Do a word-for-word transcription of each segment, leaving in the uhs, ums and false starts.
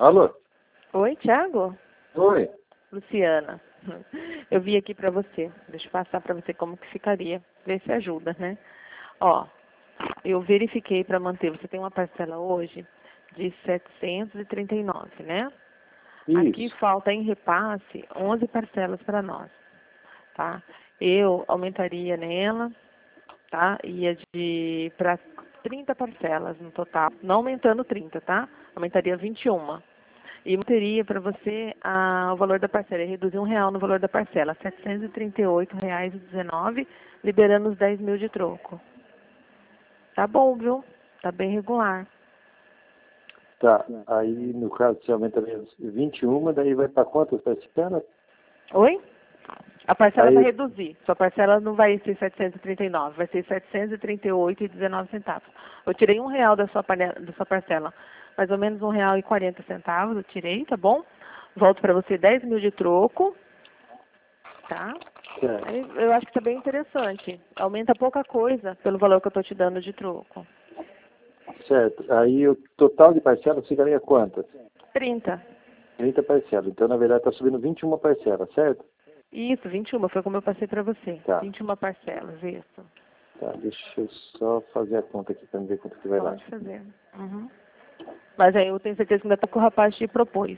Alô? Oi, Thiago? Oi. Luciana. Eu vim aqui para você. Deixa eu passar para você como que ficaria. Ver se ajuda, né? Ó, eu verifiquei para manter. Você tem uma parcela hoje de setecentos e trinta e nove, né? Isso. Aqui falta em repasse onze parcelas para nós, tá? Eu aumentaria nela, tá? Ia de para trinta parcelas no total, não aumentando trinta, tá? Aumentaria vinte e uma. E manteria para você a, o valor da parcela, reduzir um real no valor da parcela, setecentos e trinta e oito reais e dezenove, liberando os dez mil de troco. Tá bom, viu? Tá bem regular. Tá. Aí, no caso, você aumentaria vinte e um, daí vai para quantas parcelas? Oi? A parcela Aí... vai reduzir. Sua parcela não vai ser setecentos e trinta e nove, vai ser setecentos e trinta e oito reais e dezenove centavos. Eu tirei um real da sua, da sua parcela, mais ou menos um real e quarenta centavos, eu tirei, tá bom? Volto para você dez mil de troco, tá? Aí, eu acho que tá bem interessante. Aumenta pouca coisa pelo valor que eu tô te dando de troco. Certo. Aí o total de parcelas ficaria quantas? trinta. trinta parcelas. Então, na verdade, está subindo vinte e uma parcelas, certo? Isso, vinte e uma, foi como eu passei para você. Tá. vinte e uma parcelas, isso. Tá, deixa eu só fazer a conta aqui para ver quanto que vai lá. Pode fazer. Uhum. Mas aí eu tenho certeza que ainda tá com o rapaz te propôs.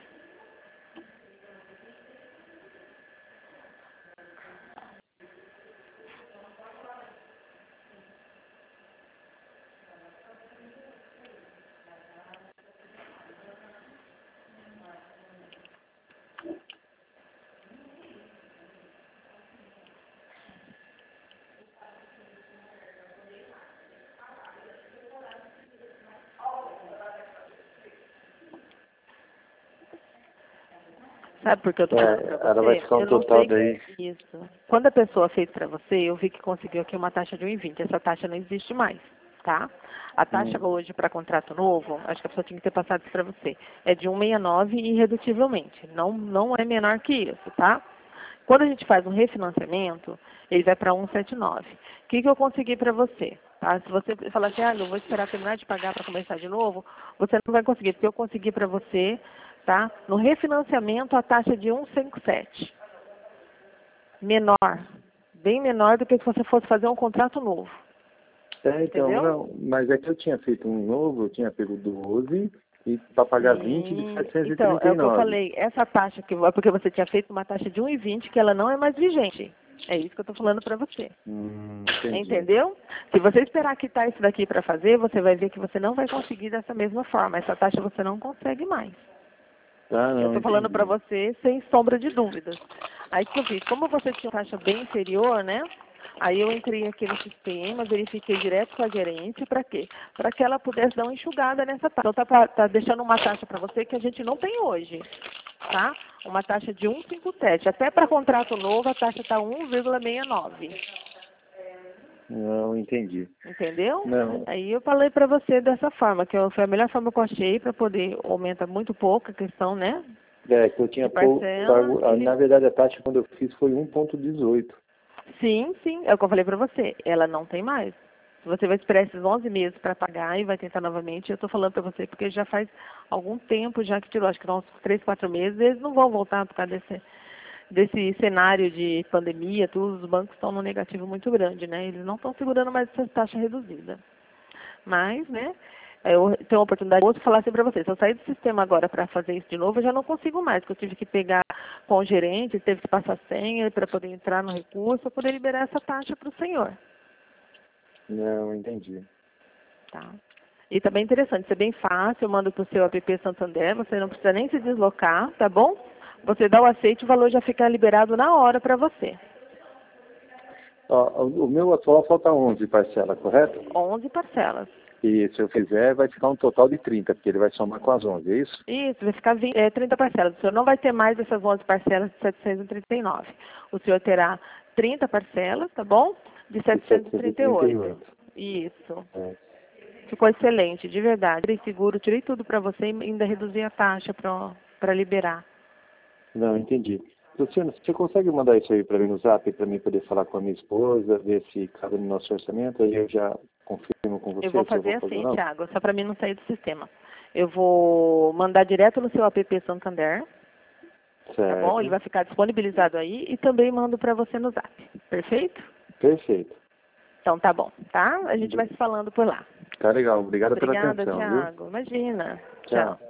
Sabe por que eu tô falando pra você? Ela vai ficar um Eu não total sei daí. que isso. Quando a pessoa fez para você, eu vi que conseguiu aqui uma taxa de um e vinte. Essa taxa não existe mais, tá? A taxa Hum. hoje para contrato novo, acho que a pessoa tinha que ter passado isso para você, é de cento e sessenta e nove irredutivelmente. Não, não é menor que isso, tá? Quando a gente faz um refinanciamento, ele vai para cento e setenta e nove. O que, que eu consegui para você? Tá? Se você falar assim, ah, eu vou esperar terminar de pagar para começar de novo, você não vai conseguir, porque eu consegui para você, tá? No refinanciamento, a taxa de cento e cinquenta e sete. Menor. Bem menor do que se você fosse fazer um contrato novo. É, então, Entendeu? não, mas é que eu tinha feito um novo, eu tinha pego doze e para pagar vinte de Sim. setecentos e Então, trinta é e o que eu nove. falei. Essa taxa que é porque você tinha feito uma taxa de um e vinte que ela não é mais vigente. É isso que eu estou falando para você. Hum, entendi. Entendeu? Se você esperar quitar isso daqui para fazer, você vai ver que você não vai conseguir dessa mesma forma. Essa taxa você não consegue mais. Tá, Eu não, estou falando para entendi. você sem sombra de dúvidas. Aí o que eu fiz? Como você tinha uma taxa bem inferior, né? Aí eu entrei aqui no sistema, verifiquei direto com a gerente, para quê? Para que ela pudesse dar uma enxugada nessa taxa. Então tá, pra- tá deixando uma taxa para você que a gente não tem hoje, tá? Uma taxa de cento e cinquenta e sete. Até para contrato novo a taxa está um vírgula sessenta e nove. Não, entendi. Entendeu? Não, Aí eu falei para você dessa forma, que eu- foi a melhor forma que eu achei para poder aumentar muito pouco a questão, né? é que eu tinha De pou- parcela. pago, ah, na verdade a taxa quando eu fiz foi um ponto dezoito. Sim, sim, é o que eu falei para você. Ela não tem mais. Você vai esperar esses onze meses para pagar e vai tentar novamente. Eu estou falando para você porque já faz algum tempo já que tirou, acho que uns três, quatro meses. Eles não vão voltar por causa desse, desse cenário de pandemia. Todos os bancos estão no negativo muito grande, né? Eles não estão segurando mais essa taxa reduzida. Mas, né, eu tenho a oportunidade de falar assim para você. Se eu sair do sistema agora para fazer isso de novo, eu já não consigo mais, porque eu tive que pegar com o gerente, teve que passar senha para poder entrar no recurso, para poder liberar essa taxa para o senhor. Não, entendi. Tá? E também é interessante, isso é bem fácil, eu mando para o seu app Santander, você não precisa nem se deslocar, tá bom? Você dá o aceite, o valor já fica liberado na hora para você. Ó, o o meu atual falta onze parcela, correto? onze parcelas. E se eu fizer vai ficar um total de trinta, porque ele vai somar com as onze, é isso? Isso, vai ficar vinte, é, trinta parcelas. O senhor não vai ter mais essas onze parcelas de setecentos e trinta e nove. O senhor terá trinta parcelas, tá bom? De setecentos e trinta e oito. Isso. É. Ficou excelente, de verdade. Tirei seguro, tirei tudo para você e ainda reduzi a taxa para liberar. Não, entendi. Luciano, você consegue mandar isso aí para mim no zap, para mim poder falar com a minha esposa, ver se cabe no nosso orçamento, aí eu já confirmo com você Eu vou se eu fazer vou fazer ou assim, não? Thiago, só para mim não sair do sistema. Eu vou mandar direto no seu app Santander, Certo. tá bom? Ele vai ficar disponibilizado aí e também mando para você no Zap. Perfeito? Perfeito. Então tá bom, tá? A gente vai se falando por lá. Tá legal. Obrigado pela Obrigada, atenção, Thiago. Imagina. viu? Tchau. Tchau.